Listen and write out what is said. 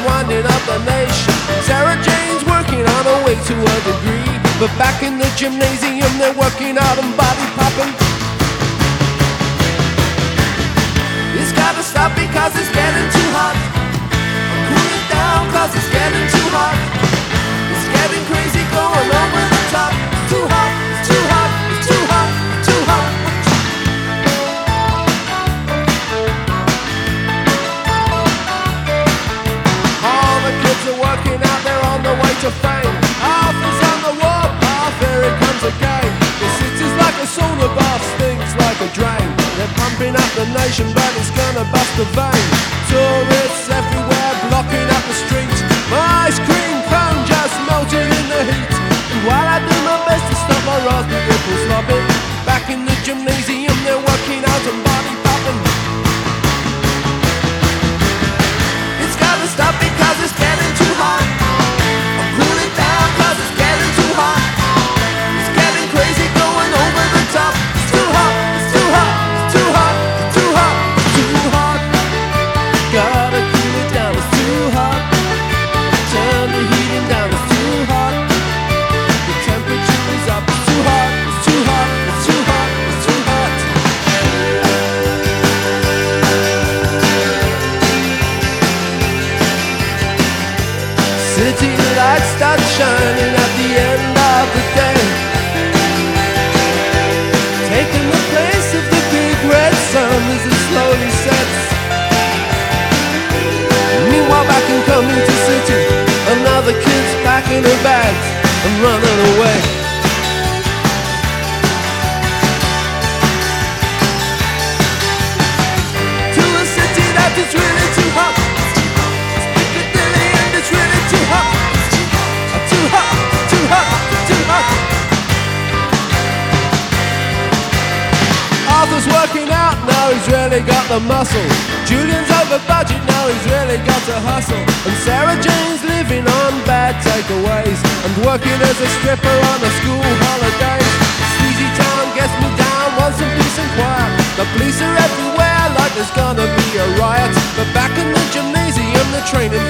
winding up the nation. Sarah Jane's working on her way to a degree, but back in the gymnasium they're working out and body popping. It's gotta stop because it's getting too hot. Cool it down cause it's getting too hot. It's getting crazy going over the top. It's too hot, it's too hot, it's too hot, it's too hot. All the kids are working out, they're on the way to fame. Half is on the warpath, here it comes again. The city's like a sauna bath, stinks like a drain. They're pumping up the nation, but it's gonna bust the vein. Tourists everywhere blocking up the streets. My ice cream cone just melted in the heat. And while I do my best to stop my raspberry ripple slopping, back in the gymnasium they're working out and body popping. It's gotta stop because it's getting too hot. I'll cool it down cause it's getting too hot. It's getting crazy going over the top. It's too hot, it's too hot, it's too hot, it's too hot, it's too hot. Gotta cool it down, it's too hot. Turn the heating down, it's too hot. The temperature is up, it's too hot, it's too hot, it's too hot, it's too hot. City lights start shining at the end of the day, taking the place of the big red sun as it slowly sets. Meanwhile back in Community City, another kid's packing her bags and running away. To a city that is really too hot. It's Piccadilly and it's really too hot. Too hot, too hot, too hot. Arthur's working out, now he's really got the muscle. Julian's over budget, now he's really got to hustle. And Sarah Jane's living on bad takeaways and working as a stripper on a school holiday. Sleazy town gets me down, wants some peace and quiet. The police are everywhere like there's gonna be a riot. But back in the gymnasium they're training